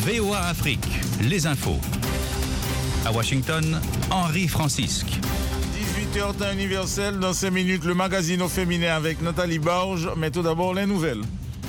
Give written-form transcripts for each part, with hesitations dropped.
VOA Afrique, les infos. À Washington, Henri Francisque. 18h temps universel, dans 5 minutes, le magazine au féminin avec Nathalie Barge. Mais tout d'abord, les nouvelles.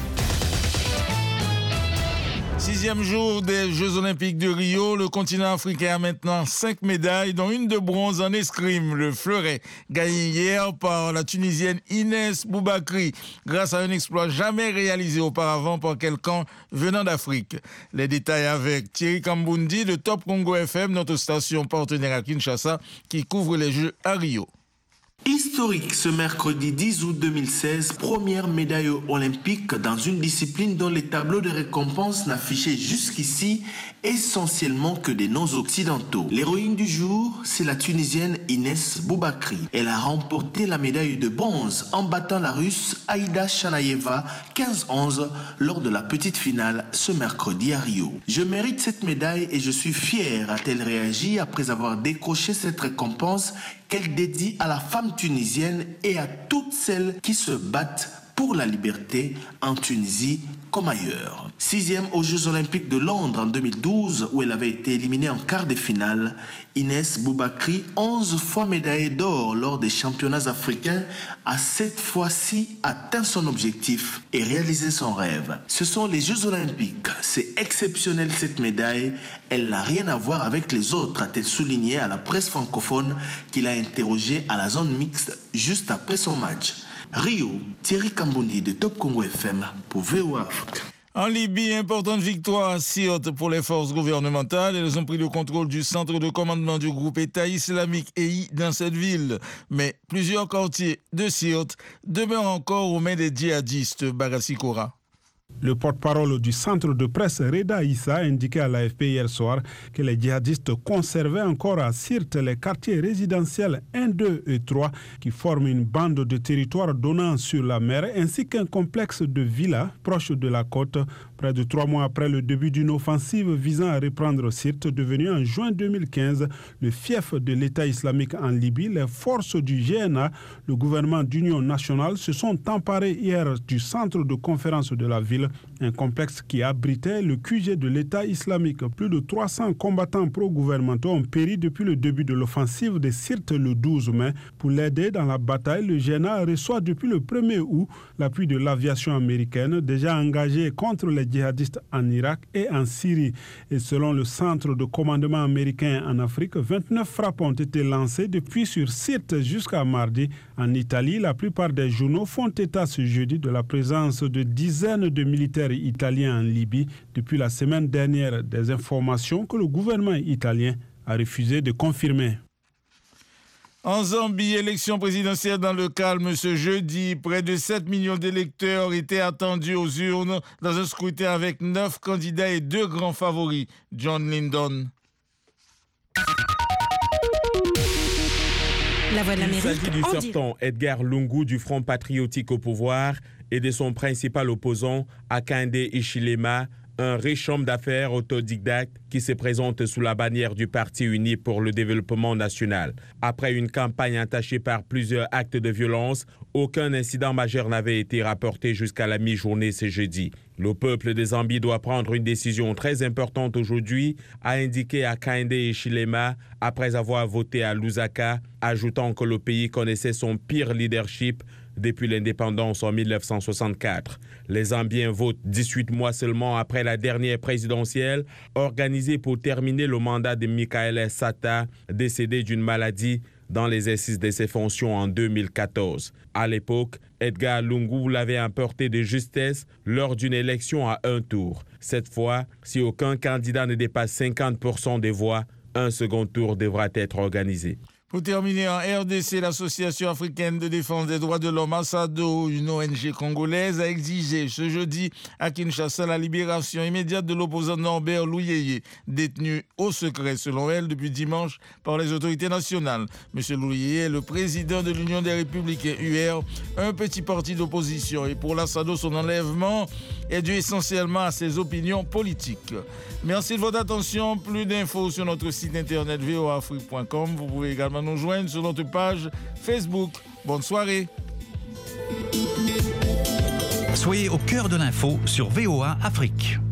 6e jour des Jeux Olympiques de Rio, le continent africain a maintenant 5 médailles, dont une de bronze en escrime, le fleuret, gagné hier par la Tunisienne Inès Boubakri, grâce à un exploit jamais réalisé auparavant par quelqu'un venant d'Afrique. Les détails avec Thierry Kamboundi de Top Congo FM, notre station partenaire à Kinshasa, qui couvre les Jeux à Rio. Historique ce mercredi 10 août 2016, première médaille olympique dans une discipline dont les tableaux de récompense n'affichaient jusqu'ici essentiellement que des noms occidentaux. L'héroïne du jour, c'est la Tunisienne Inès Boubakri. Elle a remporté la médaille de bronze en battant la Russe Aïda Chanaïeva 15-11 lors de la petite finale ce mercredi à Rio. « Je mérite cette médaille et je suis fière », a-t-elle réagi après avoir décroché cette récompense qu'elle dédie à la femme tunisienne et à toutes celles qui se battent pour la liberté en Tunisie comme ailleurs. 6e aux Jeux Olympiques de Londres en 2012, où elle avait été éliminée en quart de finale, Inès Boubakri, 11 fois médaillée d'or lors des championnats africains, a cette fois-ci atteint son objectif et réalisé son rêve. Ce sont les Jeux Olympiques. C'est exceptionnel cette médaille. Elle n'a rien à voir avec les autres, a-t-elle souligné à la presse francophone qu'il a interrogé à la zone mixte juste après son match. Rio, Thierry Kamboundi de Top Congo FM pour VOA Afrique. En Libye, importante victoire à Sirte pour les forces gouvernementales. Elles ont pris le contrôle du centre de commandement du groupe État islamique EI dans cette ville. Mais plusieurs quartiers de Sirte demeurent encore aux mains des djihadistes. Bagassi Kora. Le porte-parole du centre de presse Reda Issa a indiqué à l'AFP hier soir que les djihadistes conservaient encore à Sirte les quartiers résidentiels 1, 2 et 3 qui forment une bande de territoire donnant sur la mer ainsi qu'un complexe de villas proches de la côte. Près de 3 mois après le début d'une offensive visant à reprendre Sirte, devenue en juin 2015 le fief de l'État islamique en Libye, les forces du GNA, le gouvernement d'union nationale, se sont emparées hier du centre de conférence de la ville, un complexe qui abritait le QG de l'État islamique. Plus de 300 combattants pro-gouvernementaux ont péri depuis le début de l'offensive de Sirte le 12 mai. Pour l'aider dans la bataille, le GNA reçoit depuis le 1er août l'appui de l'aviation américaine, déjà engagée contre les djihadistes en Irak et en Syrie. Et selon le centre de commandement américain en Afrique, 29 frappes ont été lancées depuis sur Sirte jusqu'à mardi. En Italie, la plupart des journaux font état ce jeudi de la présence de dizaines de militaires italiens en Libye depuis la semaine dernière, des informations que le gouvernement italien a refusé de confirmer. En Zambie, élection présidentielle dans le calme ce jeudi. Près de 7 millions d'électeurs étaient attendus aux urnes dans un scrutin avec 9 candidats et 2 grands favoris. John Lyndon. La Voix de l'Amérique. Il s'agit du sortant Edgar Lungu du Front patriotique au pouvoir et de son principal opposant Hakainde Hichilema, un riche homme d'affaires autodidacte qui se présente sous la bannière du Parti uni pour le développement national. Après une campagne entachée par plusieurs actes de violence, aucun incident majeur n'avait été rapporté jusqu'à la mi-journée ce jeudi. Le peuple de Zambie doit prendre une décision très importante aujourd'hui, a indiqué Hakainde Hichilema après avoir voté à Lusaka, ajoutant que le pays connaissait son pire leadership depuis l'indépendance en 1964. Les Zambiens votent 18 mois seulement après la dernière présidentielle organisée pour terminer le mandat de Michael Sata, décédé d'une maladie dans l'exercice de ses fonctions en 2014. À l'époque, Edgar Lungu l'avait emporté de justesse lors d'une élection à un tour. Cette fois, si aucun candidat ne dépasse 50% des voix, un second tour devra être organisé. Pour terminer, en RDC, l'Association africaine de défense des droits de l'homme, ASADO, une ONG congolaise, a exigé ce jeudi à Kinshasa la libération immédiate de l'opposant Norbert Louyeye, détenu au secret, selon elle, depuis dimanche par les autorités nationales. M. Louyeye est le président de l'Union des Républicains, UR, un petit parti d'opposition. Et pour l'ASADO, son enlèvement est dû essentiellement à ses opinions politiques. Merci de votre attention. Plus d'infos sur notre site internet voafrique.com. Vous pouvez également nous joindre sur notre page Facebook. Bonne soirée. Soyez au cœur de l'info sur VOA Afrique.